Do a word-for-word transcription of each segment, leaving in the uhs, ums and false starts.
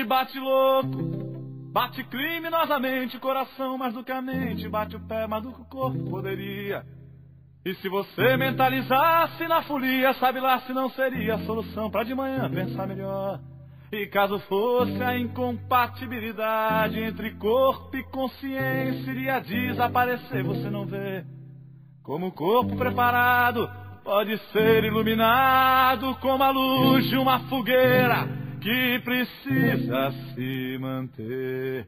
bate louco, bate criminosamente, coração mais do que a mente, bate o pé mais do que o corpo poderia. E se você mentalizasse na folia, sabe lá se não seria a solução pra de manhã pensar melhor. E caso fosse a incompatibilidade entre corpo e consciência, iria desaparecer, você não vê como o corpo preparado pode ser iluminado como a luz de uma fogueira que precisa se manter.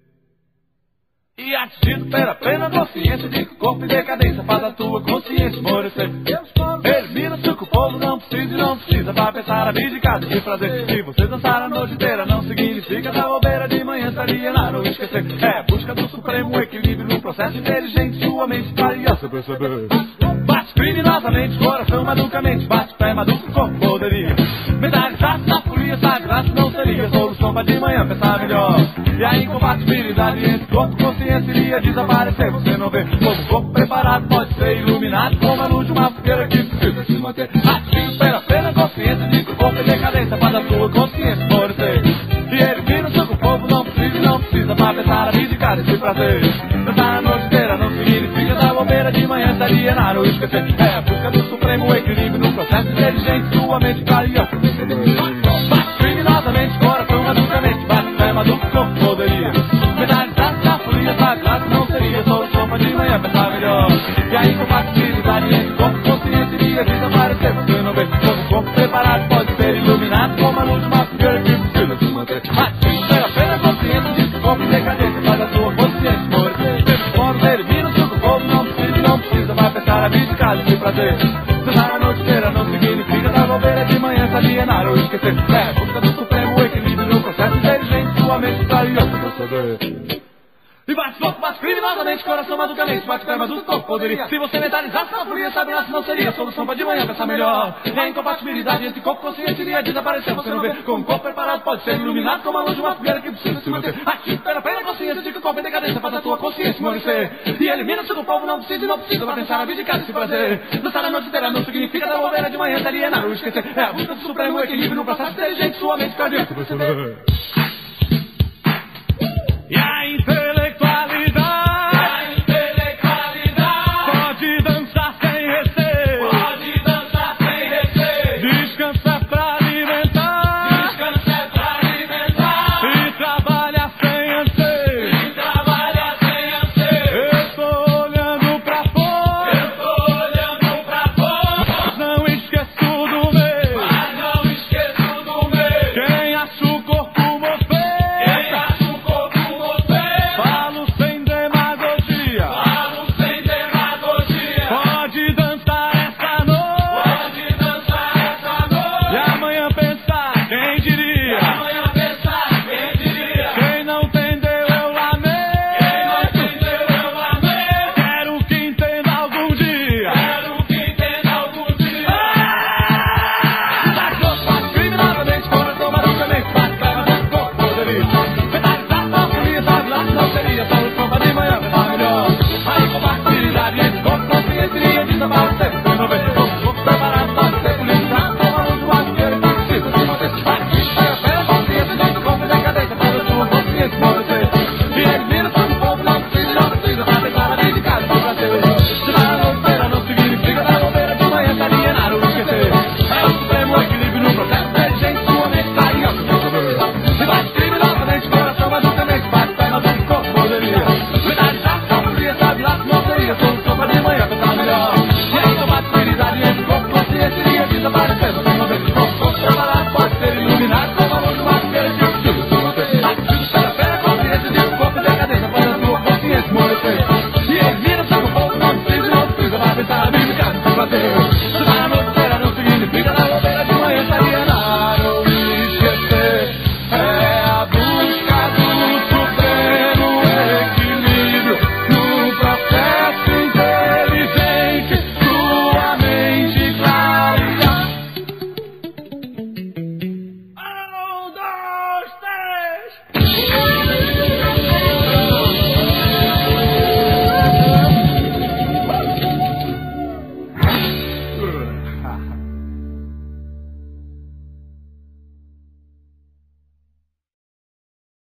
E atingido pela plena consciência de que o corpo em decadência faz a tua consciência esmorecer. Elimina-se o que o povo não precisa e não precisa pra pensar abdicado de prazer. Se você dançar a noite inteira não significa da bobeira de manhã se alienar ou esquecer. É a busca do supremo equilíbrio no processo inteligente, sua mente estaria se perceber. Bate criminosamente, coração maducamente, bate pé maduco, corpo poderia. Mentalizasse na folia, sabe lá se não seria solução pra de manhã pensar melhor. E a incompatibilidade entre corpo e consciência iria desaparecer, você não vê como o corpo preparado pode ser iluminado como a luz de uma fogueira que precisa se manter. Ativo pela plena consciência de que o corpo é decadência faz a sua consciência esmorecer. E elimina o seu que o povo não precisa e não precisa pra pensar abdicar desse prazer. Pensar a noite inteira não significa da bobeira de manhã se alienar ou esquecer. É a busca do supremo equilíbrio no processo inteligente, sua mente estaria se perceber. Bate criminosamente, coração maducamente, bate pé maduco, corpo poderia. Mentalizar na folia, sabe lá se não seria solução pra de manhã pensar melhor. E a incompatibilidade entre corpo e consciência iria desaparecer, você não vê como o corpo preparado pode ser iluminado como a luz de uma fogueira que precisa se manter. Ativo pela plena consciência de que o corpo em decadência faz a sua consciência esmorecer. Sempre quando elimina o que o povo não precisa e não precisa vai pensar abdicado de prazer. Dançar a noite inteira não significa da bobeira de manhã se alienar ou esquecer. É a busca do supremo equilíbrio no processo inteligente, sua mente estaria se perceber. E bate louco, bate criminosamente, coração maducamente, bate pé mas o corpo poderia. Se você mentalizasse na folia, sabe lá se não seria solução pra de manhã pensar melhor. E a incompatibilidade entre corpo e consciência iria desaparecer, você não vê como o corpo preparado pode ser iluminado como a luz de uma fogueira que precisa se manter. Ativo pela plena consciência de que o corpo em decadência faz a tua consciência esmorecer. E elimina-se do povo não precisa e não precisa pra pensar abdicar desse prazer. Dançar a noite inteira não significa da bobeira de manhã se alienar ou esquecer. É a busca do supremo equilíbrio no processo inteligente, sua mente cardíaca se perceber.